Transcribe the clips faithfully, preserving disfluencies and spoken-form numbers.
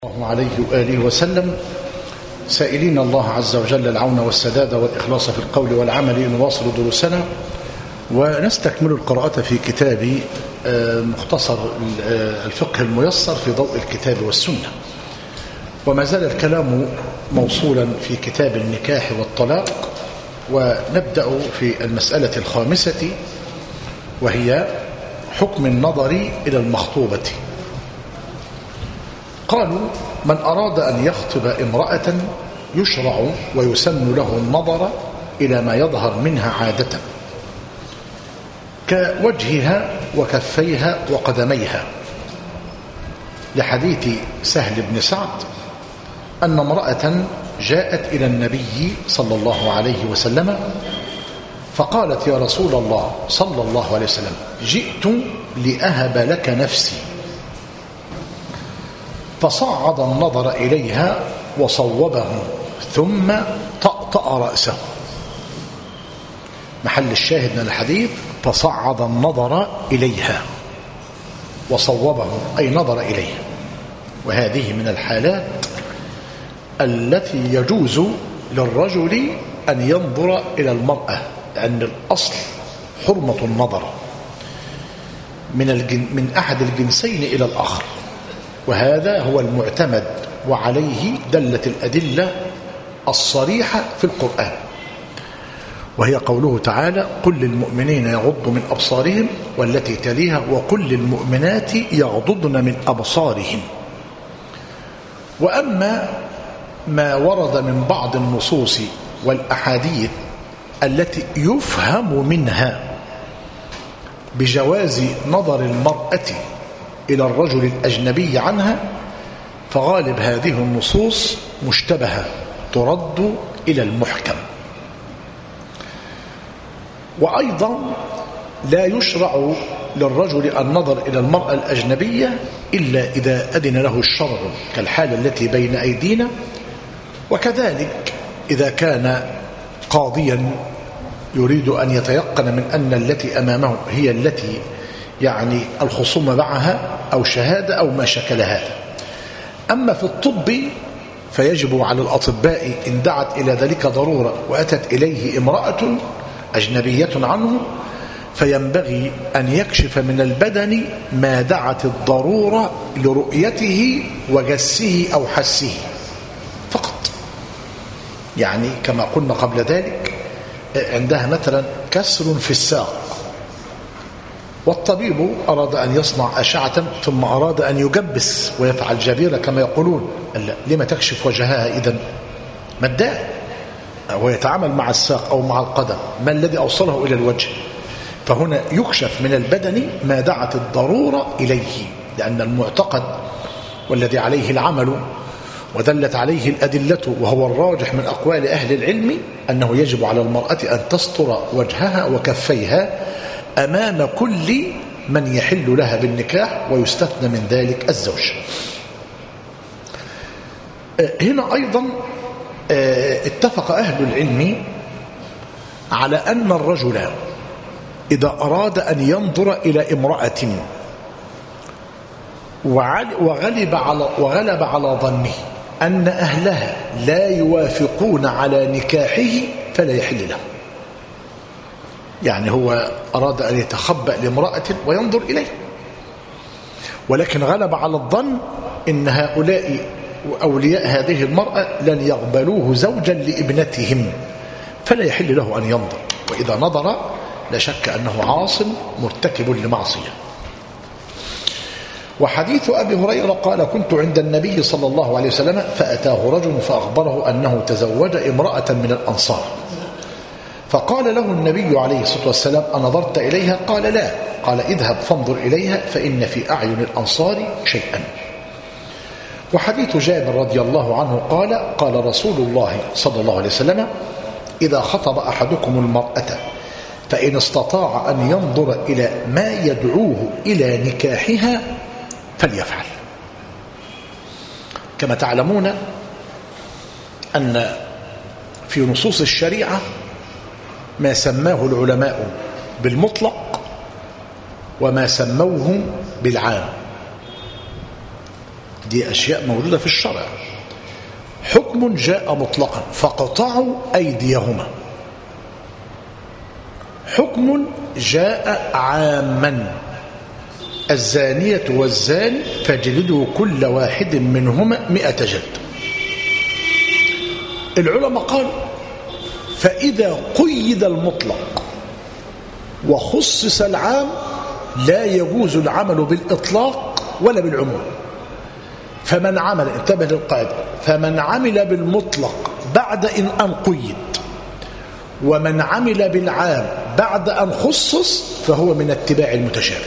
الله عليه وآله وسلم، سائلين الله عز وجل العون والسداد والإخلاص في القول والعمل نواصل دروسنا ونستكمل القراءة في كتاب مختصر الفقه الميسر في ضوء الكتاب والسنة. وما زال الكلام موصولا في كتاب النكاح والطلاق، ونبدأ في المسألة الخامسة وهي حكم النظر إلى المخطوبة. قالوا: من أراد أن يخطب امرأة يشرع ويسن له النظر إلى ما يظهر منها عادة كوجهها وكفيها وقدميها، لحديث سهل بن سعد أن امرأة جاءت إلى النبي صلى الله عليه وسلم فقالت: يا رسول الله صلى الله عليه وسلم، جئت لأهب لك نفسي. فصعد النظر إليها وصوبه ثم طأطأ رأسه. محل الشاهد من الحديث: فصعد النظر إليها وصوبه، أي نظر إليها. وهذه من الحالات التي يجوز للرجل أن ينظر إلى المرأة، لأن الأصل حرمة النظر من, الجن من أحد الجنسين إلى الآخر، وهذا هو المعتمد وعليه دلت الأدلة الصريحة في القرآن، وهي قوله تعالى: قل للمؤمنين يغضوا من أبصارهم، والتي تليها: وقل للمؤمنات يغضضن من أبصارهم. وأما ما ورد من بعض النصوص والأحاديث التي يفهم منها بجواز نظر المرأة إلى الرجل الأجنبي عنها، فغالب هذه النصوص مشتبهة ترد إلى المحكم. وأيضا لا يشرع للرجل النظر إلى المرأة الأجنبية إلا إذا أذن له الشرع، كالحالة التي بين أيدينا. وكذلك إذا كان قاضيا يريد أن يتيقن من أن التي أمامه هي التي يعني الخصومة معها، أو شهادة أو ما شكل هذا. أما في الطب فيجب على الأطباء إن دعت إلى ذلك ضرورة وأتت إليه امرأة أجنبية عنه، فينبغي أن يكشف من البدن ما دعت الضرورة لرؤيته وجسه أو حسه فقط. يعني كما قلنا قبل ذلك، عندها مثلا كسر في الساق، والطبيب أراد أن يصنع أشعة ثم أراد أن يجبس ويفعل جبيرة كما يقولون، لما تكشف وجهها إذن؟ ما الداعي؟ ويتعامل مع الساق أو مع القدم، ما الذي أوصله إلى الوجه؟ فهنا يكشف من البدن ما دعت الضرورة إليه، لأن المعتقد والذي عليه العمل ودلت عليه الأدلة وهو الراجح من أقوال أهل العلم أنه يجب على المرأة أن تستر وجهها وكفيها أمام كل من يحل لها بالنكاح، ويستثنى من ذلك الزوج. هنا أيضا اتفق أهل العلم على أن الرجل إذا أراد أن ينظر إلى امرأة وغلب على, وغلب على ظنه أن أهلها لا يوافقون على نكاحه فلا يحل له. يعني هو أراد أن يتخبأ لامرأة وينظر إليه، ولكن غلب على الظن إن هؤلاء أولياء هذه المرأة لن يقبلوه زوجا لابنتهم، فلا يحل له أن ينظر. وإذا نظر لا شك أنه عاص مرتكب لمعصية. وحديث أبي هريرة قال: كنت عند النبي صلى الله عليه وسلم فأتاه رجل فأخبره أنه تزوج امرأة من الأنصار، فقال له النبي عليه الصلاة والسلام: أنظرت إليها؟ قال: لا. قال: اذهب فانظر إليها فإن في أعين الأنصار شيئا. وحديث جابر رضي الله عنه قال: قال رسول الله صلى الله عليه وسلم: إذا خطب أحدكم المرأة فإن استطاع أن ينظر إلى ما يدعوه إلى نكاحها فليفعل. كما تعلمون أن في نصوص الشريعة ما سماه العلماء بالمطلق وما سموه بالعام. دي أشياء موجودة في الشرع. حكم جاء مطلقا فقطعوا أيديهما، حكم جاء عاما الزانية والزاني فاجلدوا كل واحد منهما مئة جلد. العلماء قالوا فإذا قيد المطلق وخصص العام لا يجوز العمل بالإطلاق ولا بالعموم. فمن عمل، انتبه للقاعدة، فمن عمل بالمطلق بعد إن أن قيد ومن عمل بالعام بعد أن خصص فهو من اتباع المتشابه.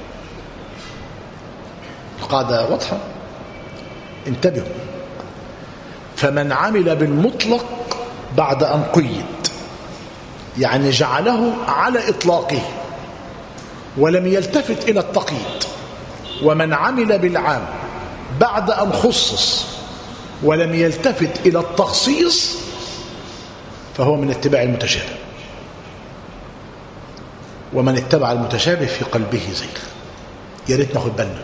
القاعدة واضحة، انتبهوا. فمن عمل بالمطلق بعد أن قيد يعني جعله على إطلاقه ولم يلتفت إلى التقييد، ومن عمل بالعام بعد أن خصص ولم يلتفت إلى التخصيص فهو من اتباع المتشابه. ومن اتبع المتشابه في قلبه زيغ. يا ريت ناخد بالنا.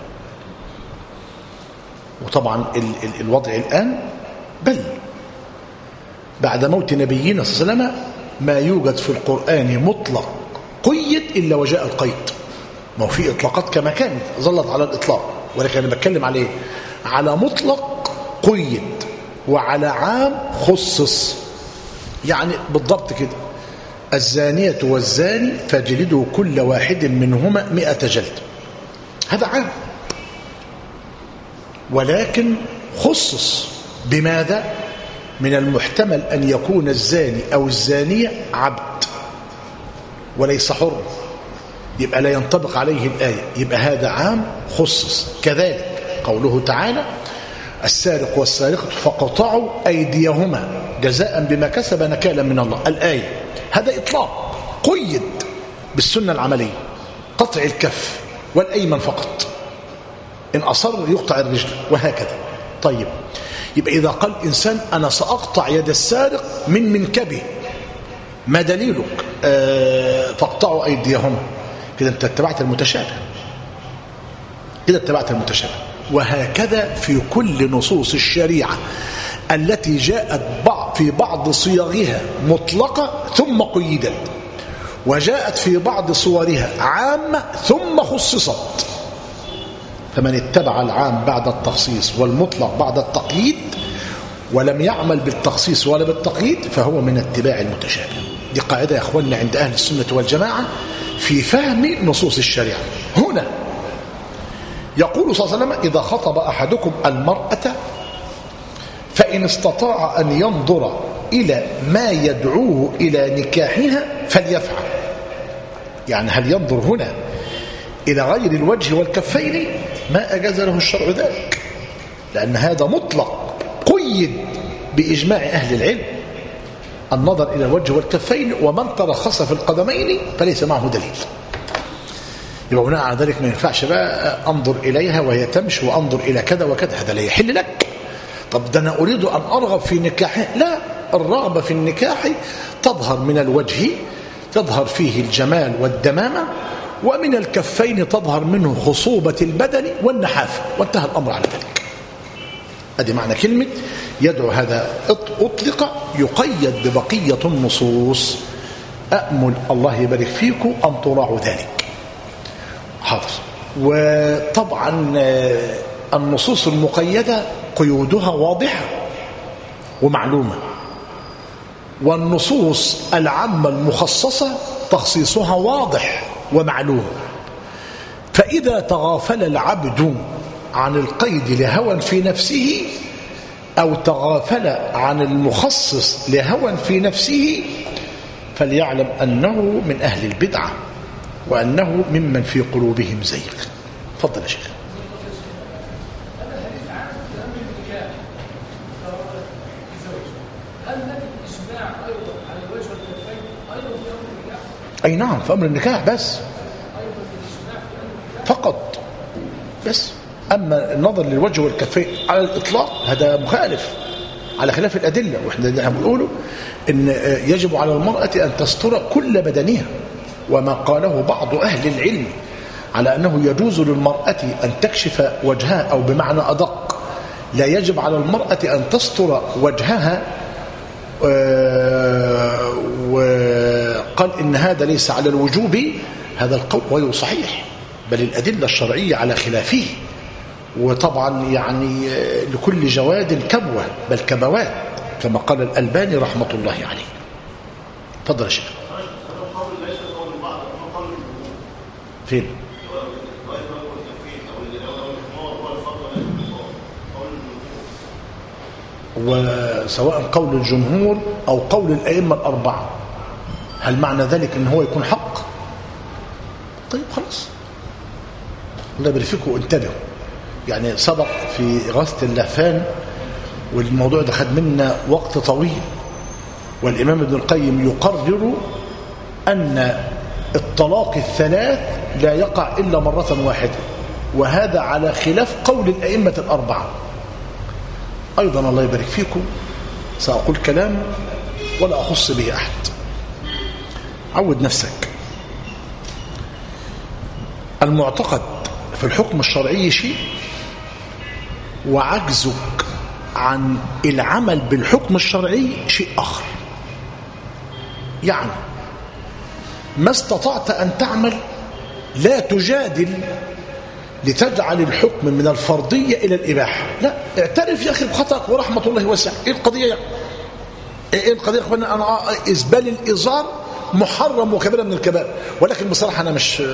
وطبعا ال ال الوضع الآن بل بعد موت نبينا صلى الله عليه وسلم ما يوجد في القرآن مطلق قيد إلا وجاء القيد. ما هو في إطلاقات كما كانت ظلت على الإطلاق، ولكن أنا بتكلم عليه على مطلق قيد وعلى عام خصص. يعني بالضبط كده الزانية والزاني فاجلدوا كل واحد منهما مئة جلد، هذا عام، ولكن خصص بماذا؟ من المحتمل أن يكون الزاني أو الزانية عبد وليس حر، يبقى لا ينطبق عليه الآية، يبقى هذا عام خصص. كذلك قوله تعالى السارق والسارقة فقطعوا أيديهما جزاء بما كسب نكالا من الله، الآية. هذا إطلاق قيد بالسنة العملية، قطع الكف والأيمن فقط، إن أصر يقطع الرجل وهكذا. طيب، يبقى إذا قال إنسان أنا سأقطع يد السارق من منكبه، ما دليلك؟ آه فاقطعوا أيديهما، كده أنت اتبعت المتشابه، كده اتبعت المتشابه. وهكذا في كل نصوص الشريعة التي جاءت في بعض صيغها مطلقة ثم قيدت، وجاءت في بعض صورها عامة ثم خصصت. فمن اتبع العام بعد التخصيص والمطلق بعد التقييد ولم يعمل بالتخصيص ولا بالتقييد فهو من اتباع المتشابه. دي قاعدة يا أخواننا عند أهل السنة والجماعة في فهم نصوص الشريعة. هنا يقول صلى الله عليه وسلم إذا خطب أحدكم المرأة فإن استطاع أن ينظر إلى ما يدعوه إلى نكاحها فليفعل. يعني هل ينظر هنا إلى غير الوجه والكفين؟ ما أجاز له الشرع ذلك، لأن هذا مطلق قيد بإجماع أهل العلم النظر إلى الوجه والكفين، ومن ترخص في القدمين فليس معه دليل. يبقى بناء على ذلك ما ينفعش بقى أنظر إليها وهي تمشي وأنظر إلى كذا وكذا، هذا لا يحل لك. طب ده أنا أريد أن أرغب في نكاحه، لا، الرغبة في النكاح تظهر من الوجه، تظهر فيه الجمال والدمامة، ومن الكفين تظهر منه خصوبة البدن والنحافة، وانتهى الأمر على ذلك. هذه معنى كلمة يدعو. هذا أطلق يقيد ببقية النصوص. أأمل الله يبارك فيكم أن تراعوا ذلك. حاضر. وطبعا النصوص المقيدة قيودها واضحة ومعلومة، والنصوص العامة المخصصة تخصيصها واضح ومعلوم. فإذا تغافل العبد عن القيد لهوى في نفسه أو تغافل عن المخصص لهوى في نفسه فليعلم أنه من أهل البدعة وأنه ممن في قلوبهم زيغ. تفضل يا شيخ. أي نعم، في أمر النكاح بس فقط بس. أما النظر للوجه والكفين على الإطلاق هذا مخالف على خلاف الأدلة. وإحنا بنقوله إن يجب على المرأة أن تستر كل بدنها، وما قاله بعض أهل العلم على أنه يجوز للمرأة أن تكشف وجهها، أو بمعنى أدق لا يجب على المرأة أن تستر وجهها، وقال إن هذا ليس على الوجوب، هذا القول غير صحيح، بل الأدلة الشرعية على خلافه. وطبعا يعني لكل جواد كبوة بل كبوات كما قال الألباني رحمة الله عليه. تفضل يا شيخ. فين؟ وسواء قول الجمهور أو قول الأئمة الأربعة، هل معنى ذلك أن هو يكون حق؟ طيب خلاص، الله يبارك فيكم. انتبهوا، يعني سبق في إغاثة اللهفان والموضوع ده خد منا وقت طويل، والإمام ابن القيم يقرر أن الطلاق الثلاث لا يقع إلا مرة واحدة، وهذا على خلاف قول الأئمة الأربعة. أيضا الله يبارك فيكم سأقول كلام ولا أخص به أحد. عود نفسك، المعتقد في الحكم الشرعي شيء، وعجزك عن العمل بالحكم الشرعي شيء آخر. يعني ما استطعت أن تعمل لا تجادل لتجعل الحكم من الفرضية إلى الإباحة، لا، اعترف يا أخي بخطأك ورحمة الله واسعة. إيه القضية يعني؟ إيه القضية يا أخوانا؟ أنا إسبال الإزار محرم وكبيرة من الكبائر، ولكن بصراحة أنا مش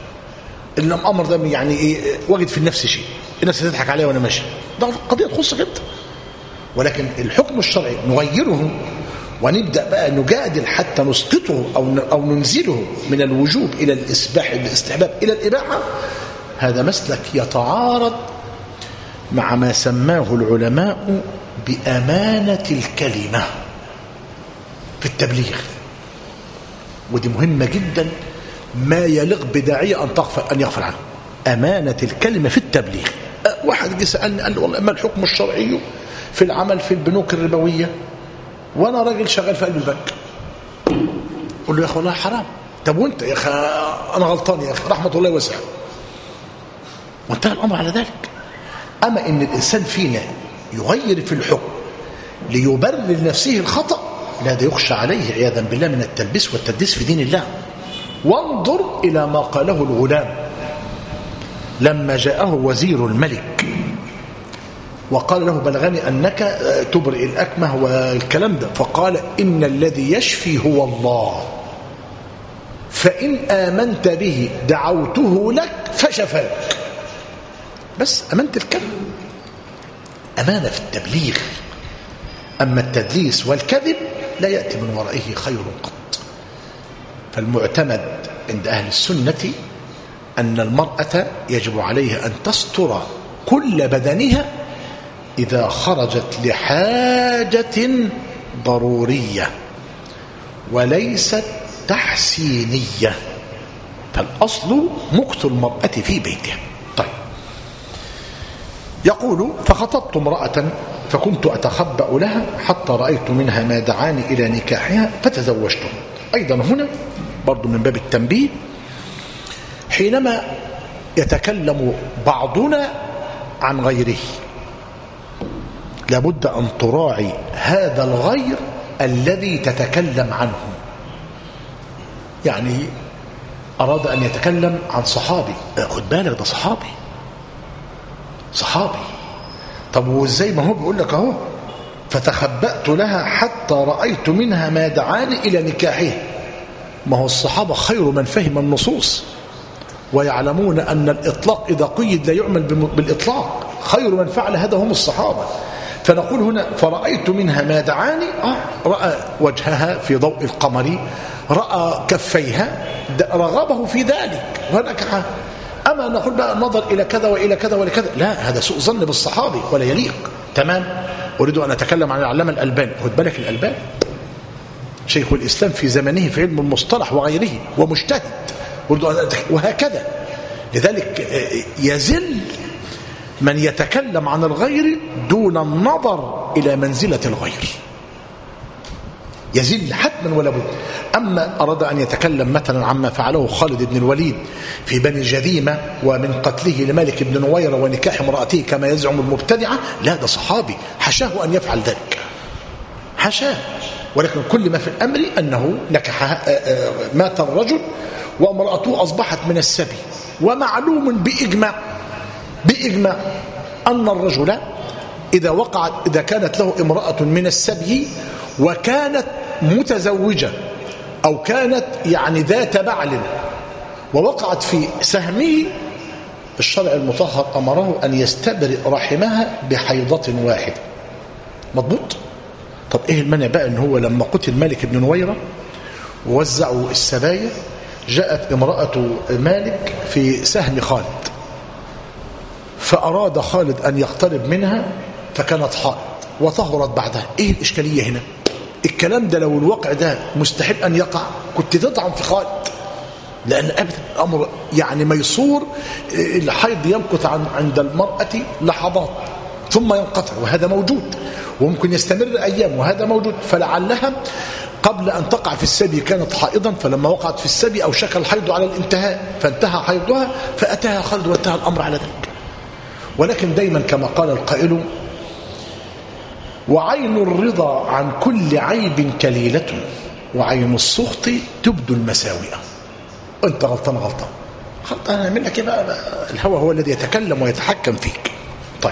الأمر ده يعني إيه، وجد في النفس شيء، الناس تضحك عليه وأنا ماشي، ده قضية تخصك أنت. ولكن الحكم الشرعي نغيره ونبدأ بقى نجادل حتى نسقطه أو أو ننزله من الوجوب إلى الإسباح الاستحباب إلى الإباحة، هذا مسلك يتعارض مع ما سماه العلماء بأمانة الكلمة في التبليغ. ودي مهمة جدا، ما يليق بداعية أن تغفل أن يغفل عنه. أمانة الكلمة في التبليغ. واحد جه سألني قال لي والله ما الحكم الشرعي في العمل في البنوك الربوية وأنا راجل شغال في قلب البنك؟ قل له يا أخي والله حرام. طب وأنت يا أخي؟ أنا غلطان يا أخي رحمة الله واسعة، وانتهى الأمر على ذلك. أما إن الإنسان فينا يغير في الحكم ليبرر لنفسه الخطأ، لا، ده يخشى عليه عياذا بالله من التلبيس والتدليس في دين الله. وانظر إلى ما قاله الغلام لما جاءه وزير الملك وقال له بلغني أنك تبرئ الأكمه والكلام ده، فقال إن الذي يشفي هو الله، فإن آمنت به دعوته لك فشفاك. بس أمانة الكلمة، أمانة في التبليغ. أما التدليس والكذب لا يأتي من ورائه خير قط. فالمعتمد عند أهل السنة أن المرأة يجب عليها أن تستر كل بدنها إذا خرجت لحاجة ضرورية وليست تحسينية، فالأصل مكث المرأة في بيتها. طيب، يقول فخطبت امرأة فكنت أتخبأ لها حتى رأيت منها ما دعاني إلى نكاحها فتزوجته. أيضا هنا برضو من باب التنبيه، حينما يتكلم بعضنا عن غيره لابد أن تراعي هذا الغير الذي تتكلم عنه. يعني أراد أن يتكلم عن صحابي، خد بالك ده صحابي صحابي طب وإزاي؟ ما هو بيقول لك أهو فتخبأت لها حتى رأيت منها ما دعاني إلى نكاحه. ما هو الصحابة خير من فهم النصوص ويعلمون أن الإطلاق إذا قيد لا يعمل بالإطلاق، خير من فعل هذا هم الصحابة. فنقول هنا فرأيت منها ما دعاني، آه رأى وجهها في ضوء القمر، رأى كفيها، رغبه في ذلك ونكحها. أما نقول بقى النظر إلى كذا وإلى كذا وإلى كذا، لا، هذا سوء ظن بالصحابي ولا يليق. تمام. أريد أن أتكلم عن العلامة الألباني، خد بالك الألباني شيخ الإسلام في زمنه في علم المصطلح وغيره ومجتهد، وهكذا. لذلك يزل من يتكلم عن الغير دون النظر إلى منزلة الغير، يزل حتما ولا بد. أما أراد أن يتكلم مثلا عما فعله خالد بن الوليد في بني جذيمة ومن قتله لمالك بن نويرة ونكاح امرأته كما يزعم المبتدعة، لا، ده صحابي حشاه أن يفعل ذلك، حشاه. ولكن كل ما في الأمر أنه نكح، مات الرجل وامرأته أصبحت من السبي، ومعلوم بإجماع بإجماع أن الرجل إذا وقعت إذا كانت له امرأة من السبي وكانت متزوجة أو كانت يعني ذات بعل ووقعت في سهمه، الشرع المطهر أمره أن يستبرئ رحمها بحيضة واحدة. مضبوط؟ طب إيه المانع بقى إن هو لما قتل مالك بن نويرة ووزعوا السبايا، جاءت امرأة مالك في سهم خالد، فأراد خالد أن يقترب منها فكانت حائض وطهرت بعدها. إيه الإشكالية هنا؟ الكلام ده لو الواقع ده مستحيل أن يقع كنت تطعن في خالد، لأن أبدا الأمر يعني ميسور، الحيض يمكث عند المرأة لحظات ثم ينقطع وهذا موجود، وممكن يستمر أيام وهذا موجود. فلعلها قبل أن تقع في السبي كانت حائضا، فلما وقعت في السبي أوشك الحيض على الانتهاء فانتهى حيضها فأتاها خالد وانتهى الأمر على ذلك. ولكن دايما كما قال القائل: وعين الرضا عن كل عيب كليلة وعين السخط تبدو المساوئ. انت غلطان غلطان غلطان هنعمل لك ايه بقى؟ الهوى هو الذي يتكلم ويتحكم فيك. طيب،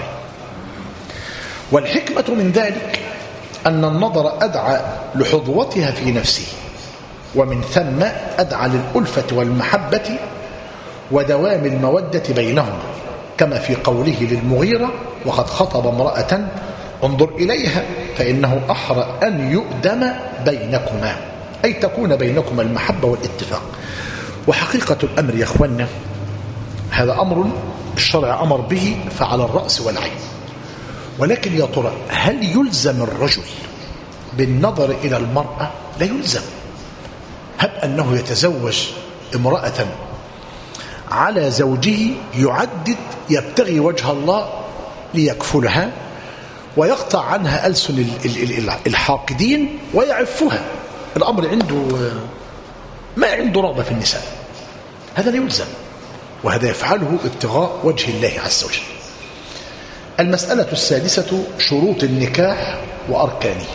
والحكمة من ذلك أن النظر أدعى لحظوتها في نفسه، ومن ثم أدعى للألفة والمحبة ودوام المودة بينهم، كما في قوله للمغيرة: وقد خطب امرأة انظر إليها فإنه أحرى أن يؤدم بينكما، أي تكون بينكما المحبة والاتفاق. وحقيقة الأمر يا أخوانا هذا أمر الشرع أمر به فعلى الرأس والعين. ولكن يا ترى هل يلزم الرجل بالنظر إلى المرأة؟ لا يلزم. هب أنه يتزوج امرأة على زوجه يعدد يبتغي وجه الله ليكفلها ويقطع عنها ألسن الحاقدين ويعفها، الأمر عنده ما عنده رغبة في النساء، هذا لا يلزم، وهذا يفعله ابتغاء وجه الله عز وجل. المسألة السادسة: شروط النكاح وأركانه.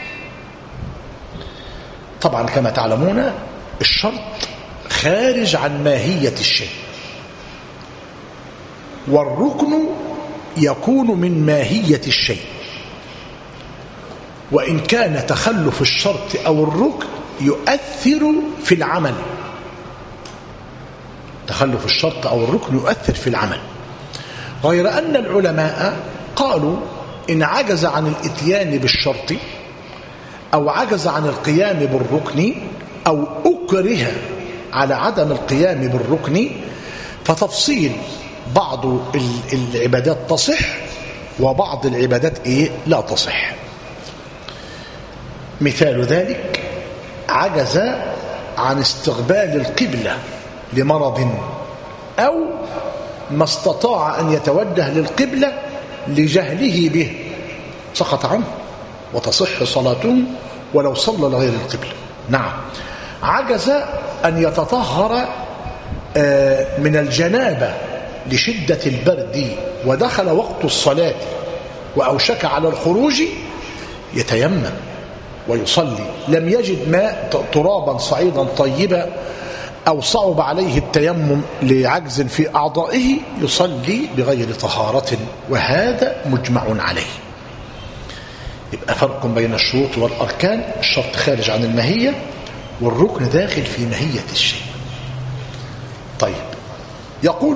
طبعا كما تعلمون الشرط خارج عن ماهية الشيء، والركن يكون من ماهية الشيء، وإن كان تخلف الشرط أو الركن يؤثر في العمل. تخلف الشرط أو الركن يؤثر في العمل، غير أن العلماء قالوا إن عجز عن الإتيان بالشرط أو عجز عن القيام بالركن أو أكره على عدم القيام بالركن فتفصيل بعض العبادات تصح وبعض العبادات إيه لا تصح. مثال ذلك: عجز عن استقبال القبلة لمرض، أو ما استطاع أن يتوجه للقبلة لجهله به، سقط عنه وتصح صلاته ولو صلى لغير القبلة. نعم. عجز أن يتطهر من الجنابة لشدة البرد ودخل وقت الصلاة وأوشك على الخروج، يتيمم ويصلي. لم يجد ماء ترابا صعيدا طيبا أو صعب عليه التيمم لعجز في أعضائه، يصلي بغير طهارة، وهذا مجمع عليه. يبقى فرق بين الشروط والأركان: الشرط خارج عن الماهية والركن داخل في ماهية الشيء. طيب، يقول: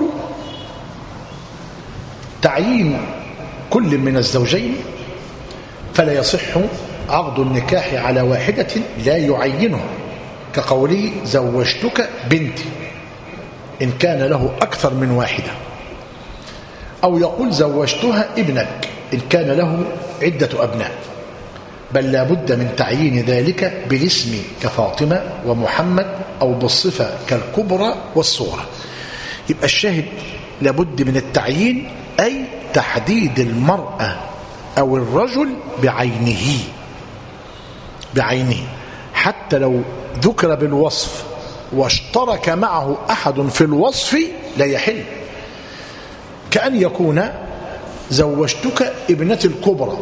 تعيين كل من الزوجين فلا يصح عقد النكاح على واحدة لا يعينه، كقوله: زوجتك بنتي، إن كان له أكثر من واحدة، أو يقول: زوجتها ابنك، إن كان له عدة أبناء، بل لا بد من تعيين ذلك بالاسم كفاطمة ومحمد، أو بالصفة كالكبرى والصغرى. يبقى الشاهد لابد من التعيين، أي تحديد المرأة أو الرجل بعينه بعينه حتى لو ذكر بالوصف واشترك معه أحد في الوصف لا يحل، كأن يكون زوجتك ابنتي الكبرى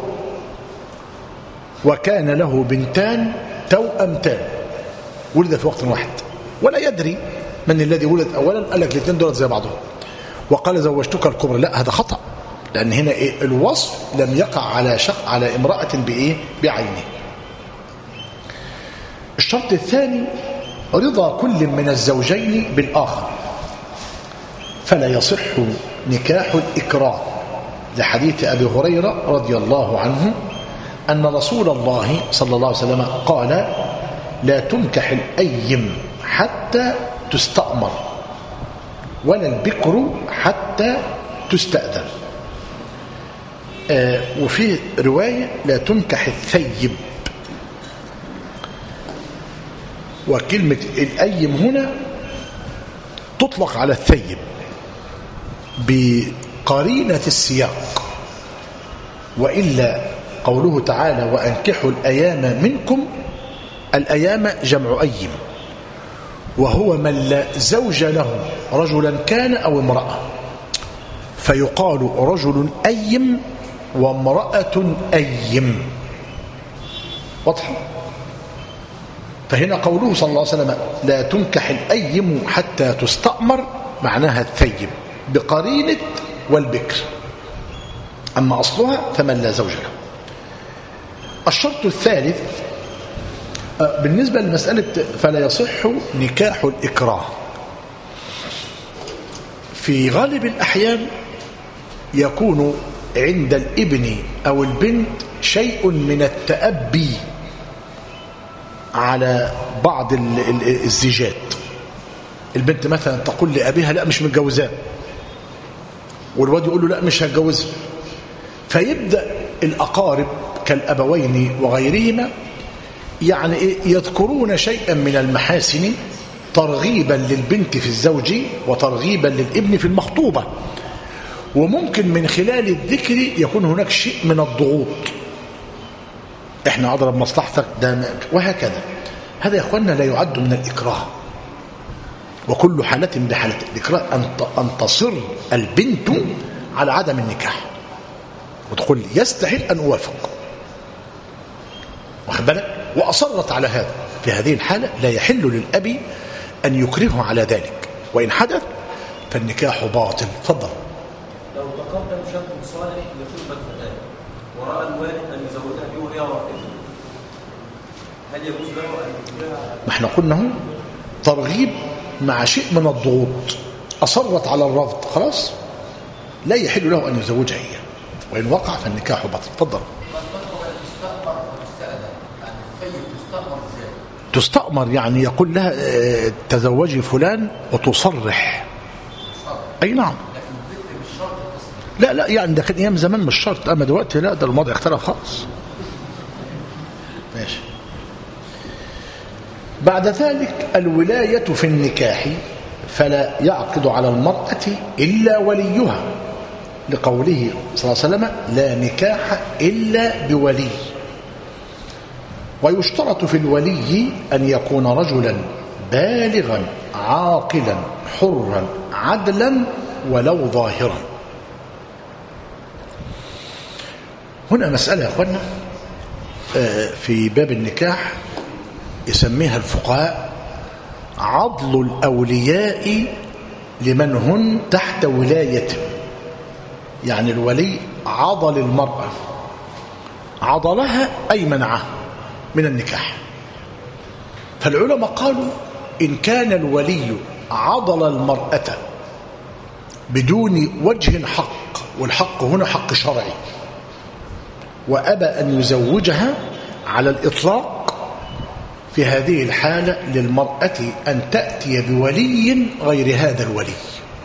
وكان له بنتان توأمتان ولد في وقت واحد ولا يدري من الذي ولد أولا، قال لك الاثنين دول زي بعضهم وقال زوجتك الكبرى، لا هذا خطأ، لأن هنا إيه؟ الوصف لم يقع على شق على امرأة بإيه؟ بعينه. الشرط الثاني رضا كل من الزوجين بالآخر، فلا يصح نكاح الإكراه، لحديث أبي هريرة رضي الله عنه أن رسول الله صلى الله عليه وسلم قال لا تنكح الأيم حتى تستأمر ولا البكر حتى تستأذن. آه وفي رواية لا تنكح الثيب، وكلمة الأيم هنا تطلق على الثيب بقرينة السياق، وإلا قوله تعالى وأنكحوا الأيام منكم، الأيام جمع أيم، وهو من لا زوج له رجلا كان أو امرأة، فيقال رجل أيم وامرأة أيم. واضح؟ فهنا قوله صلى الله عليه وسلم لا تنكح الأيم حتى تستأمر معناها الثيب بقرينة والبكر، أما أصلها فمن لا زوج له. الشرط الثالث بالنسبة لمسألة فلا يصح نكاح الإكراه، في غالب الأحيان يكون عند الابن أو البنت شيء من التأبي على بعض الزيجات. البنت مثلا تقول لأبيها لا مش متجوزاه، والواد يقول له لا مش هتجوزها، فيبدأ الأقارب كالأبوين وغيرهما يعني يذكرون شيئا من المحاسن ترغيبا للبنت في الزوج وترغيبا للابن في المخطوبة، وممكن من خلال الذكر يكون هناك شيء من الضغوط، احنا أضرب مصلحتك ده وهكذا. هذا يا أخوانا لا يعد من الإكراه، وكل حالة بحالة الإكراه أن تصر البنت على عدم النكاح وتقول يستحيل أن أوافق، واخد بالك، وأصرت على هذا، في هذه الحالة لا يحل للأب أن يكرهه على ذلك، وإن حدث فالنكاح باطل. تفضل. لو تقدم شاب صالح لخطبة فتاة ورأى الوالد أن يزوجها به وهي رافضة، هل يجوز له أن يكرهها؟ ما احنا قلنا ترغيب مع شيء من الضغوط، أصرت على الرفض خلاص لا يحل له أن يزوجها هي، وإن وقع فالنكاح باطل. تفضل. تستأمر يعني يقول لها اه تزوجي فلان وتصرح. أي نعم. لا لا يعني ده كان أيام زمان مش شرط، أما دلوقتي لا، ده الموضوع اختلف خالص. ماشي. بعد ذلك الولاية في النكاح، فلا يعقد على المرأة إلا وليها، لقوله صلى الله عليه وسلم لا نكاح إلا بولي. ويشترط في الولي أن يكون رجلا بالغا عاقلا حرا عدلا ولو ظاهرا. هنا مسألة يا أخوانا في باب النكاح يسميها الفقهاء عضل الأولياء لمن هن تحت ولايته، يعني الولي عضل المرأة، عضلها أي منعها من النكاح. فالعلماء قالوا إن كان الولي عضل المرأة بدون وجه حق، والحق هنا حق شرعي، وأبى أن يزوجها على الإطلاق، في هذه الحالة للمرأة أن تأتي بولي غير هذا الولي،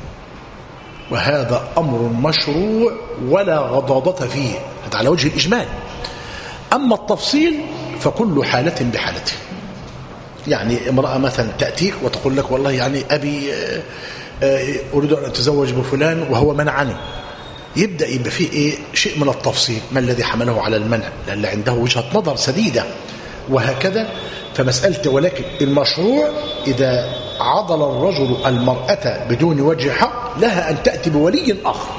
وهذا أمر مشروع ولا غضاضة فيه، هذا على وجه الإجمال. أما التفصيل فكل حالة بحالته. يعني امرأة مثلا تأتيك وتقول لك والله يعني أبي أريد أن أتزوج بفلان وهو منعني، يبدأ يبقى فيه إيه شيء من التفصيل، ما الذي حمله على المنع، لأن عنده وجهة نظر سديدة وهكذا. فمسألة ولكن المشروع إذا عضل الرجل المرأة بدون وجه حق لها أن تأتي بولي آخر.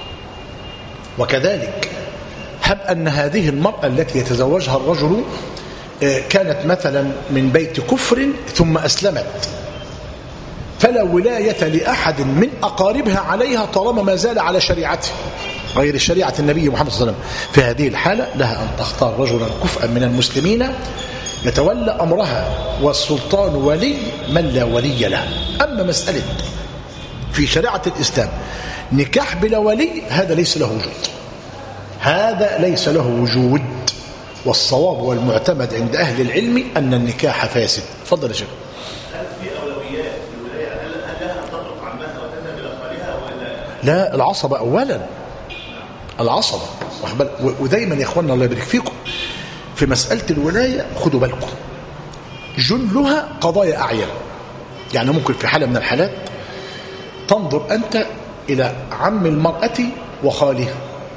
وكذلك هب أن هذه المرأة التي يتزوجها الرجل كانت مثلا من بيت كفر ثم أسلمت، فلا ولاية لأحد من أقاربها عليها طالما ما زال على شريعته غير شريعة النبي محمد صلى الله عليه وسلم. في هذه الحالة لها أن تختار رجلا كفءا من المسلمين يتولى أمرها، والسلطان ولي من لا ولي له. أما مسألة في شريعة الإسلام نكاح بلا ولي هذا ليس له وجود، هذا ليس له وجود. والصواب والمعتمد عند أهل العلم أن النكاح فاسد. تفضل يا شيخ. هل في أولويات في الولاية؟ هل لها أن تطلق عمها وتذهب إلى خالها ولا لا؟ العصبة أولا، العصبة. ودايما يا إخواننا الله يبارك فيكم في مسألة الولاية خدوا بالكم جلها قضايا أعيان. يعني ممكن في حالة من الحالات تنظر أنت إلى عم المرأة وخالها،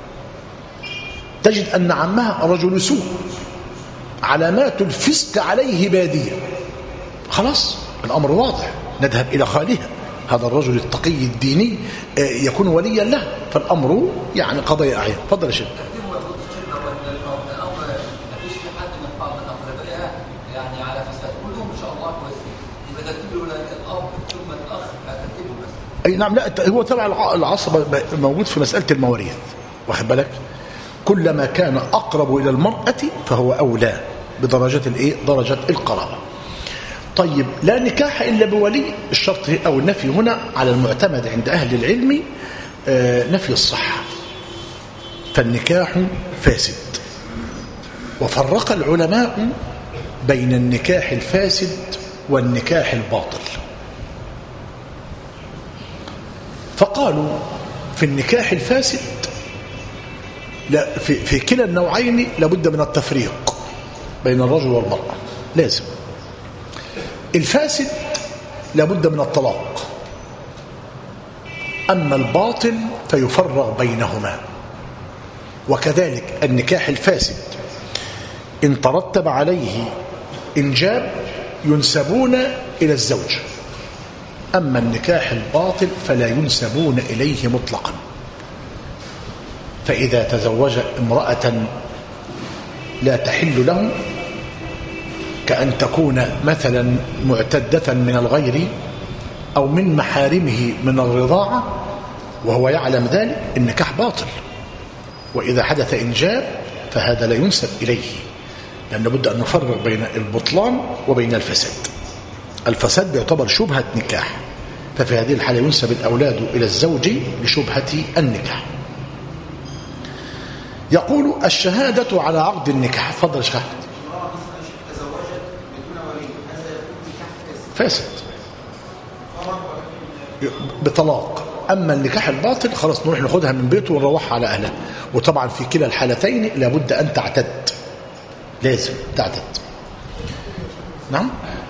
تجد أن عمها رجل سوء، علامات الفسق عليه بادية، خلاص الأمر واضح، نذهب إلى خالها، هذا الرجل التقي الديني يكون وليا له، فالأمر يعني قضايا أعيان. تفضل يا شيخ. أي نعم. لا هو تبع العصبة موجود في مسألة المواريث، واخد بالك؟ كلما كان أقرب إلى المرأة فهو أولى بدرجة الإيه؟ درجة القرابة. طيب لا نكاح إلا بولي، الشرط أو النفي هنا على المعتمد عند أهل العلم آه نفي الصحة، فالنكاح فاسد. وفرق العلماء بين النكاح الفاسد والنكاح الباطل، فقالوا في النكاح الفاسد لا في, في كلا النوعين لابد من التفريق بين الرجل والمرأة، لازم. الفاسد لابد من الطلاق، أما الباطل فيفرق بينهما. وكذلك النكاح الفاسد إن ترتب عليه إنجاب ينسبون إلى الزوج، أما النكاح الباطل فلا ينسبون إليه مطلقا. فإذا تزوج امرأة لا تحل له، كأن تكون مثلا معتدة من الغير أو من محارمه من الرضاعة وهو يعلم ذلك، النكاح باطل. وإذا حدث إنجاب فهذا لا ينسب إليه، لأن بد أن نفرق بين البطلان وبين الفساد. الفساد بيعتبر شبهة نكاح، ففي هذه الحالة ينسب الأولاد إلى الزوج لشبهة النكاح. يقول الشهادة على عقد النكاح. فضل شهادة فاسد بطلاق. أما النكاح الباطل خلاص نروح ناخدها من بيته ونروحها على أهلها. وطبعا في كلا الحالتين لابد أن تعتد، لازم تعتد. نعم.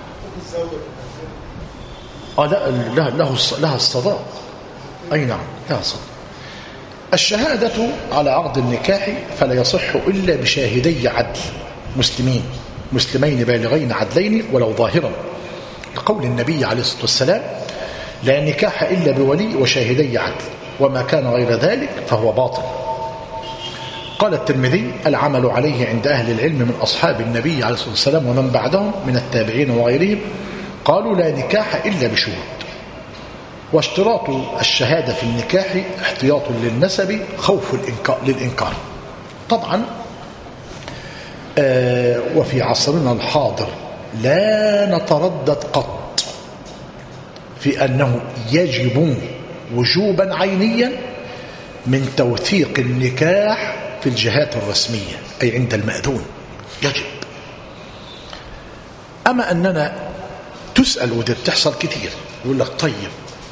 آه لا له له لها الصداق. أي نعم لها الصداق. الشهادة على عقد النكاح فلا يصح إلا بشاهدي عدل مسلمين مسلمين بالغين عدلين ولو ظاهرا، لقول النبي عليه الصلاة والسلام لا نكاح إلا بولي وشاهدي عدل، وما كان غير ذلك فهو باطل. قال الترمذي العمل عليه عند أهل العلم من أصحاب النبي عليه الصلاة والسلام ومن بعدهم من التابعين وغيرهم، قالوا لا نكاح إلا بشهود. واشتراط الشهادة في النكاح احتياط للنسب خوف الإنكار للإنكار. طبعا آه وفي عصرنا الحاضر لا نتردد قط في أنه يجب وجوبا عينيا من توثيق النكاح في الجهات الرسمية، أي عند المأذون يجب. أما أننا تسأل، وده بتحصل كتير، يقول لك طيب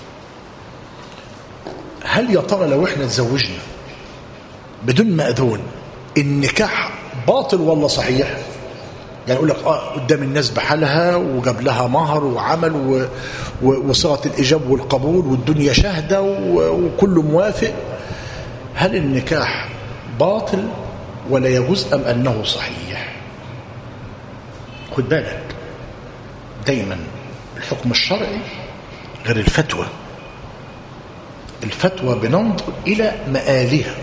هل يا ترى لو احنا تزوجنا بدون مأذون النكاح باطل ولا صحيح؟ يعني يقول لك اه قدام الناس بحالها وجاب لها مهر وعمل وصيغه الايجاب والقبول والدنيا شاهده وكله موافق، هل النكاح باطل ولا يجوز ام انه صحيح؟ خد بالك دايما الحكم الشرعي غير الفتوى. الفتوى بننظر إلى مآلها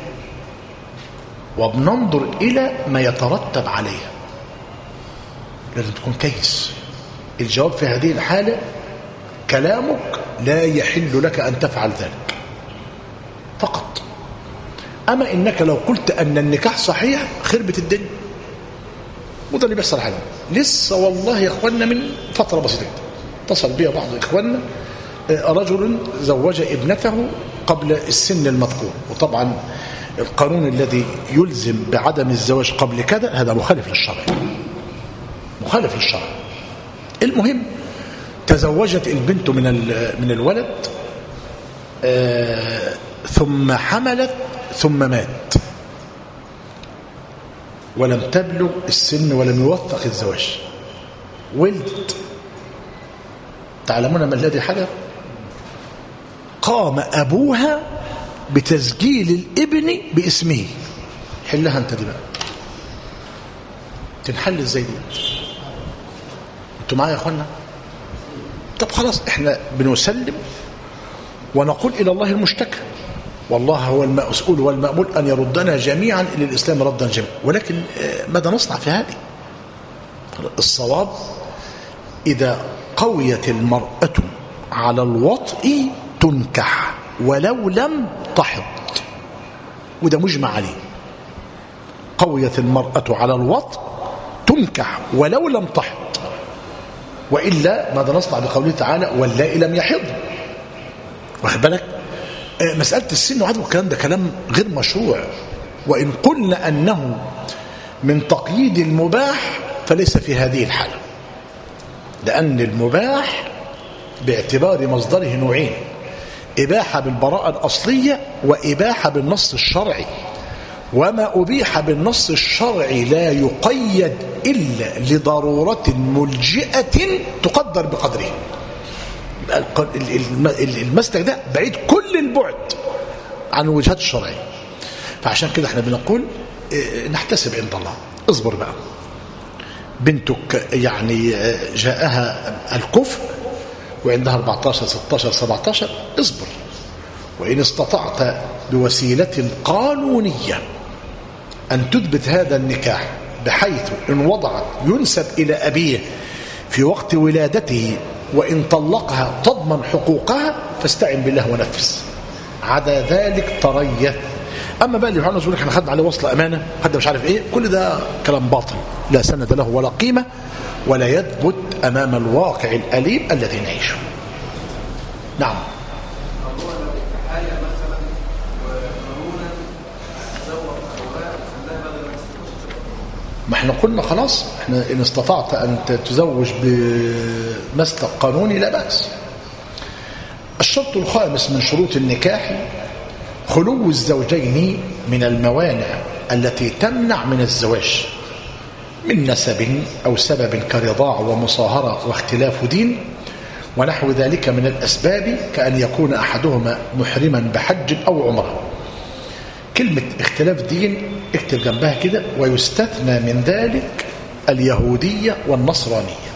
وبننظر إلى ما يترتب عليها، لازم تكون كيس. الجواب في هذه الحالة كلامك لا يحل لك أن تفعل ذلك فقط. أما إنك لو قلت أن النكاح صحيح خربت الدنيا، وده اللي بيحصل حالا. لسه والله يا إخواننا من فترة بسيطة اتصل بي بعض إخواننا رجل زوج ابنته قبل السن المذكور، وطبعا القانون الذي يلزم بعدم الزواج قبل كذا هذا مخالف للشرع، مخالف للشرع. المهم تزوجت البنت من من الولد آه ثم حملت ثم مات ولم تبلغ السن ولم يوثق الزواج، ولدت. تعلمون ما الذي حدث؟ قام أبوها بتسجيل الابن باسمه. حلها انت دي بقى، تنحل ازاي دي؟ انتوا معايا يا اخوانا؟ طب خلاص احنا بنسلم ونقول الى الله المشتكى، والله هو المسؤول والمأمول ان يردنا جميعا الى الاسلام ردا جميعا. ولكن ماذا نصنع في هذه؟ الصواب اذا قويت المرأة على الوطء تنكح ولو لم تحض، وده مجمع عليه. قويت المرأة على الوطء تنكح ولو لم تحض، وإلا ماذا نصنع بقوله تعالى واللائي لم يحض؟ واخد بالك؟ مسألة السن وعدم الكلام ده كلام غير مشروع، وإن قلنا أنه من تقييد المباح فليس في هذه الحالة، لأن المباح باعتبار مصدره نوعين: إباحة بالبراءة الأصلية وإباحة بالنص الشرعي. وما أبيح بالنص الشرعي لا يقيد إلا لضرورة ملجئة تقدر بقدره. المسلك ده بعيد كل البعد عن الوجهات الشرعية. فعشان كده احنا بنقول نحتسب عند الله. اصبر بقى، بنتك يعني جاءها الكفر وعندها أربعة عشر ستة عشر سبعة عشر، اصبر. وإن استطعت بوسيلة قانونية أن تثبت هذا النكاح بحيث إن وضعت ينسب إلى أبيه في وقت ولادته، وإن طلقها تضمن حقوقها، فاستعن بالله ونفذ. عدا ذلك تريث. أما بقى اللي يقول لك احنا خدنا عليه وصل أمانة، خدنا مش عارف إيه، كل ده كلام باطل لا سند له ولا قيمة، ولا يثبت أمام الواقع الأليم الذي نعيشه. نعم. ما احنا قلنا خلاص، احنا إن استطعت أن تتزوج بمسلك قانوني لا بأس. الشرط الخامس من شروط النكاح خلو الزوجين من الموانع التي تمنع من الزواج من نسب أو سبب كرضاع ومصاهرة واختلاف دين ونحو ذلك من الأسباب، كأن يكون أحدهما محرما بحج أو عمره. كلمة اختلاف دين اكتب جنبها كده: ويستثنى من ذلك اليهودية والنصرانية.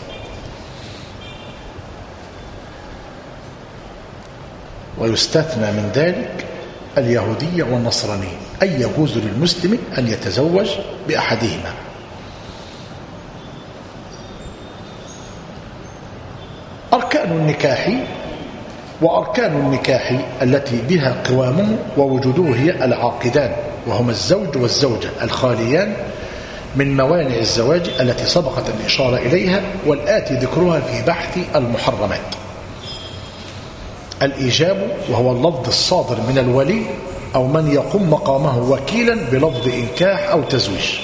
ويستثنى من ذلك اليهودية والنصرانية، أي يجوز للمسلم أن يتزوج بأحدهما. أركان النكاح وأركان النكاح التي بها قوامه ووجوده هي العاقدان، وهما الزوج والزوجة الخاليان من موانع الزواج التي سبقت الإشارة إليها، والآتي ذكرها في بحث المحرمات. الإيجاب وهو اللفظ الصادر من الولي أو من يقوم مقامه وكيلا بلفظ إنكاح أو تزويج.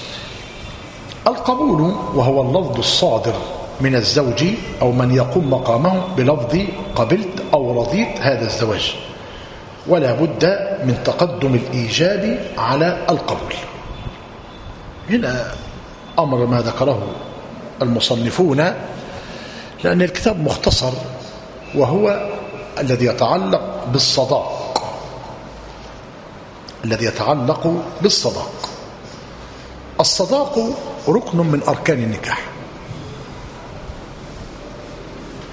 القبول وهو اللفظ الصادر من الزوج أو من يقوم مقامه بلفظ قبلت أو رضيت هذا الزواج، ولا بد من تقدم الإيجاب على القبول. هنا أمر ما ذكره المصنفون، لأن الكتاب مختصر، وهو الذي يتعلق بالصداق، الذي يتعلق بالصداق. الصداق ركن من أركان النكاح،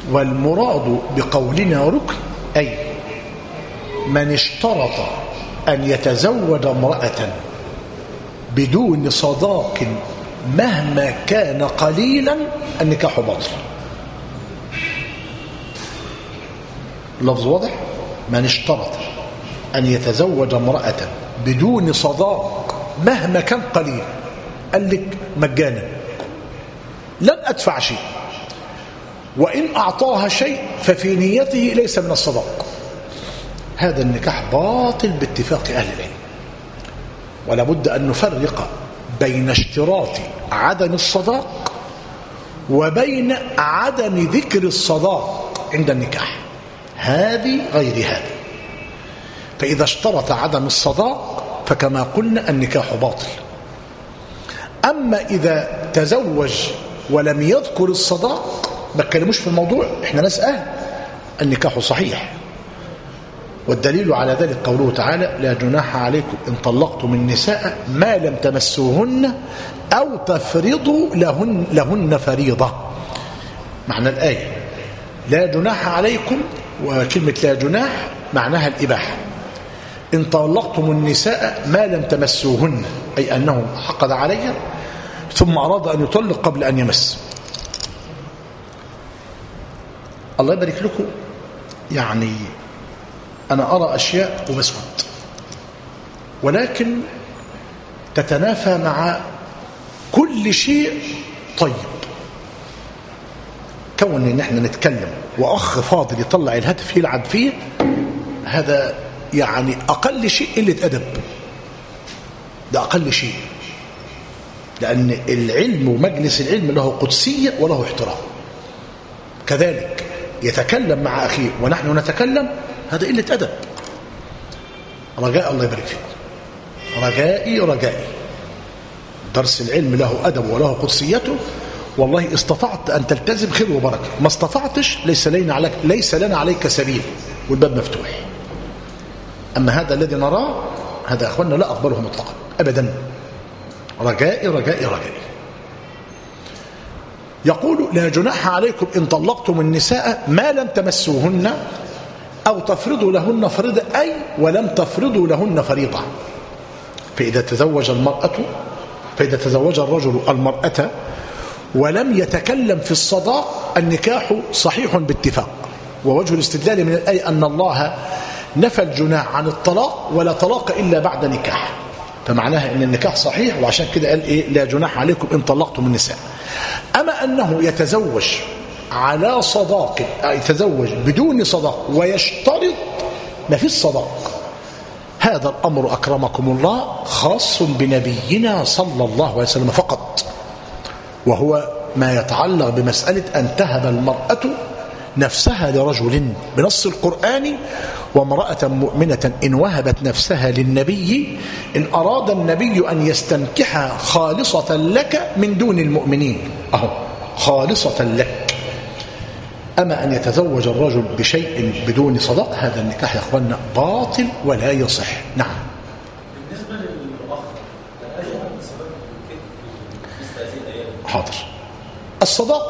والمراد بقولنا ركن أي من اشترط أن يتزوج امرأة بدون صداق مهما كان قليلا النكاح باطل. لفظ واضح؟ من اشترط أن يتزوج امرأة بدون صداق مهما كان قليل، قال لك مجانا لن أدفع شيء، وإن أعطاها شيء ففي نيته ليس من الصداق، هذا النكاح باطل باتفاق أهل العلم. ولا بد أن نفرق بين اشتراط عدم الصداق وبين عدم ذكر الصداق عند النكاح، هذه غير هذه. فإذا اشترط عدم الصداق فكما قلنا النكاح باطل. أما إذا تزوج ولم يذكر الصداق ما اتكلموش في الموضوع، احنا نسأل، النكاح صحيح. والدليل على ذلك قوله تعالى: لا جناح عليكم إن طلقتم النساء ما لم تمسوهن أو تفرضوا لهن, لهن فريضة. معنى الآية لا جناح عليكم، وكلمة لا جناح معناها الإباحة. إن طلقتم النساء ما لم تمسوهن، أي أنه حقد عليها ثم أراد أن يطلق قبل أن يمس. الله يبارك لكم. يعني أنا أرى أشياء وبسكت، ولكن تتنافى مع كل شيء طيب. كون إن احنا نتكلم وأخ فاضل يطلع الهاتف يلعب فيه، هذا يعني أقل شيء قلة أدب، ده أقل شيء، لأن العلم ومجلس العلم له قدسية وله احترام. كذلك يتكلم مع أخيه ونحن نتكلم، هذا قلة أدب. رجاء الله يبارك فيكم، رجائي رجائي، درس العلم له أدب وله قدسيته. والله استطعت أن تلتزم خير وبركة، ما استطعتش ليس لنا عليك, ليس لنا عليك سبيل، والباب مفتوح. أما هذا الذي نراه، هذا يا أخوانا لا أقبله مطلقا أبدا. رجائي رجائي رجائي. يقول: لا جناح عليكم إن طلقتم النساء ما لم تمسوهن أو تفرضوا لهن فريضة، أي ولم تفرضوا لهن فريضة. فإذا تزوج المرأة فإذا تزوج الرجل المرأة ولم يتكلم في الصداق، النكاح صحيح باتفاق. ووجه الاستدلال من الآية أن الله نفى الجناح عن الطلاق، ولا طلاق إلا بعد نكاح، فمعناها أن النكاح صحيح. وعشان كده قال إيه؟ لا جناح عليكم إن طلقتم النساء. أما أنه يتزوج على صداق، يتزوج بدون صداق ويشترط ما في الصداق، هذا الأمر أكرمكم الله خاص بنبينا صلى الله عليه وسلم فقط، وهو ما يتعلق بمسألة أن تهب المرأة نفسها لرجل بنص القرآن: وامرأة مؤمنة إن وهبت نفسها للنبي إن أراد النبي أن يستنكحها خالصة لك من دون المؤمنين، أهو خالصة لك. أما أن يتزوج الرجل بشيء بدون صداق، هذا النكاح يا أخوانا باطل ولا يصح. نعم. بالنسبة للأخ، هل يكون سبب مثل هذه الأيام؟ حاضر. الصداق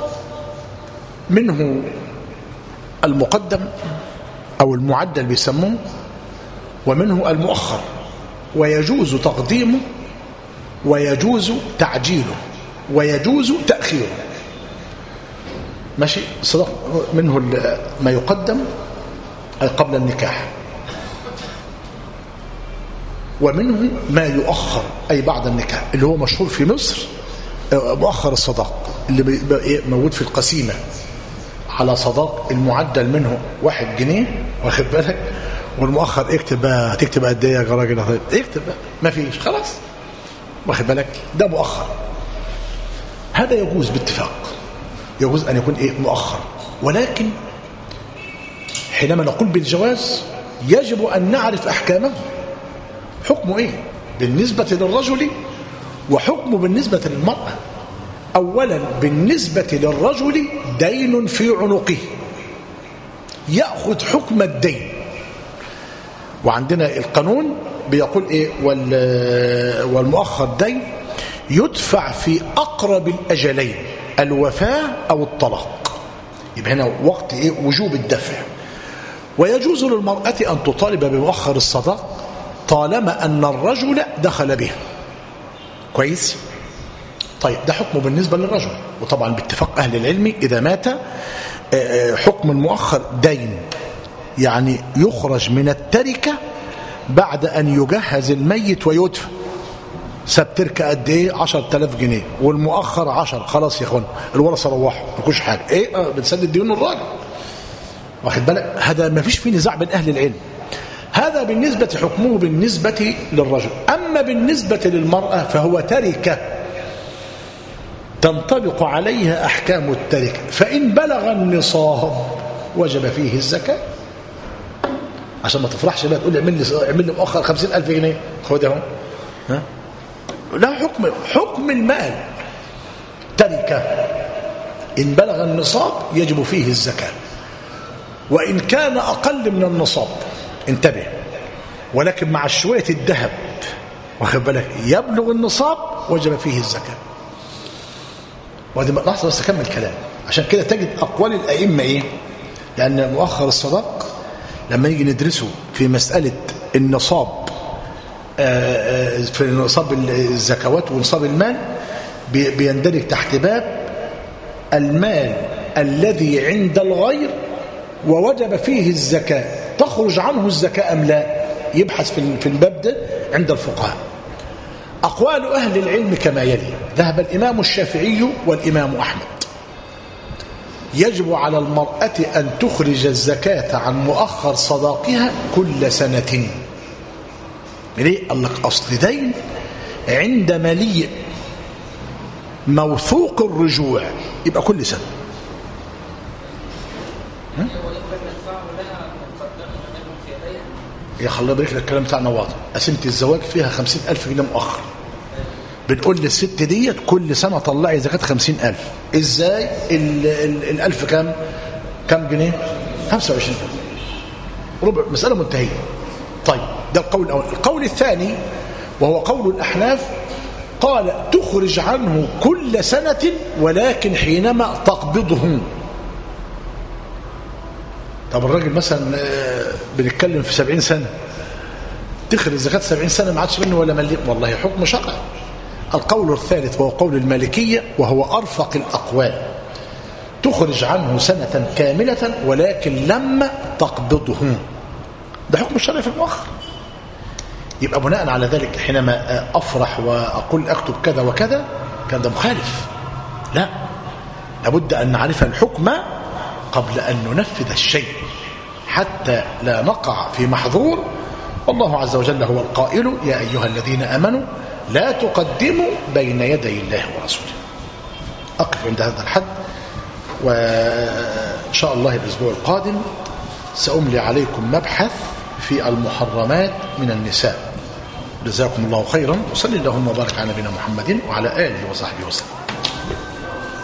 منه المقدم أو المعدل بيسموه، ومنه المؤخر، ويجوز تقديمه ويجوز تعجيله ويجوز تأخيره. ماشي. الصداق منه ما يقدم أي قبل النكاح، ومنه ما يؤخر أي بعد النكاح، اللي هو مشهور في مصر مؤخر الصداق، اللي موجود في القسيمة على صداق المعدل منه واحد جنيه، واخد بالك، والمؤخر اكتب بقى، هتكتب قد ايه يا راجل؟ اكتب بقى، ما فيش، خلاص، واخد بالك، ده مؤخر. هذا يجوز باتفاق، يجوز أن يكون إيه؟ مؤخر. ولكن حينما نقول بالجواز يجب أن نعرف أحكامه، حكمه إيه بالنسبة للرجل وحكمه بالنسبة للمرأة. أولا بالنسبة للرجل دين في عنقه يأخذ حكم الدين، وعندنا القانون بيقول إيه؟ والمؤخر دين يدفع في أقرب الأجلين، الوفاة أو الطلاق. يبقى هنا وقت إيه؟ وجوب الدفع. ويجوز للمرأة أن تطالب بمؤخر الصداق طالما أن الرجل دخل بها. كويس؟ طيب ده حكمه بالنسبة للرجل، وطبعا باتفاق أهل العلم إذا مات حكم المؤخر دين، يعني يخرج من التركة بعد أن يجهز الميت ويدفن. ساب تركة قد إيه؟ عشرة آلاف جنيه، والمؤخر عشر، خلاص يا أخوان الورثة روحوا ما يكونش حاجة. إيه آه بنسدد ديون الراجل، واخد بالك؟ هذا ما فيش فيه نزاع بين أهل العلم. هذا بالنسبة حكمه بالنسبة للرجل. أما بالنسبة للمرأة فهو تركة تنطبق عليها أحكام التركة، فإن بلغ النصاب وجب فيه الزكاة. عشان ما تفرحش بقى تقول لي اعمل لي اعمل لي مؤخر خمسين ألف جنيه، خد اهو. ها؟ لا، حكم حكم المال تركة، إن بلغ النصاب يجب فيه الزكاة، وإن كان أقل من النصاب انتبه، ولكن مع شوية الذهب واخد بالك يبلغ النصاب وجب فيه الزكاة. وهذه لحظة بس أكمل كلام. عشان كده تجد أقوال الأئمة إيه؟ لأن مؤخر الصداق لما يجي ندرسه في مسألة النصاب في نصاب الزكوات ونصاب المال بيندرج تحت باب المال الذي عند الغير ووجب فيه الزكاة، تخرج عنه الزكاة أم لا؟ يبحث في الباب ده عند الفقهاء. أقوال أهل العلم كما يلي: ذهب الإمام الشافعي والإمام أحمد يجب على المرأة أن تخرج الزكاة عن مؤخر صداقها كل سنة. ليه؟ قال لك أصل دين عند مليء موثوق الرجوع يبقى كل سنة. يا خلي بالك الكلام بتاعنا واضح. قسيمة الزواج فيها خمسين ألف جنيه مؤخر، بنقول للست ديت كل سنة طلعي زكاة خمسين ألف. إزاي؟ الألف كام كام جنيه؟ خمسة وعشرين ألف، ربع، مسألة منتهية. طيب ده القول الأول. القول الثاني وهو قول الأحناف، قال تخرج عنه كل سنة ولكن حينما تقبضه. طب الراجل مثلا بنتكلم في سبعين سنة تخرج زكاة سبعين سنة ما عادش منه ولا مليم، والله حكم شرعي. القول الثالث وهو قول المالكية وهو أرفق الأقوال، تخرج عنه سنة كاملة ولكن لما تقبضه. ده حكم الشرعي في المؤخر. يبقى بناء على ذلك حينما أفرح وأقول أكتب كذا وكذا كان ده مخالف. لا، لابد أن نعرف الحكم قبل أن ننفذ الشيء حتى لا نقع في محظور. والله عز وجل هو القائل: يا أيها الذين آمنوا لا تقدموا بين يدي الله ورسوله. أقف عند هذا الحد، وإن شاء الله الأسبوع القادم سأملي عليكم مبحث في المحرمات من النساء. جزاكم الله خيرا، وصلي اللهم وبارك على نبينا محمد وعلى آله وصحبه وسلم.